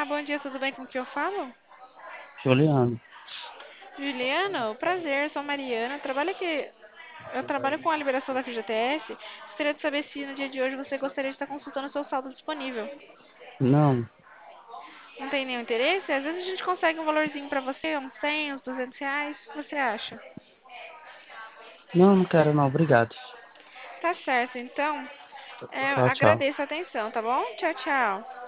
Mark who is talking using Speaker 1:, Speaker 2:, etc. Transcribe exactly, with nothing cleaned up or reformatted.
Speaker 1: Bom dia, tudo bem com o que eu falo?
Speaker 2: Juliano.
Speaker 1: Juliana, prazer, sou Mariana, trabalho aqui, eu trabalho com a liberação da F G T S. Gostaria de saber se no dia de hoje você gostaria de estar consultando o seu saldo disponível.
Speaker 2: Não,
Speaker 1: Não tem nenhum interesse? Às vezes a gente consegue um valorzinho pra você, uns cem, uns duzentos reais, o que você acha?
Speaker 2: não, não quero não, obrigado.
Speaker 1: Tá certo, então, é,
Speaker 2: Tchau, tchau.
Speaker 1: agradeço a atenção, tá bom? Tchau, tchau.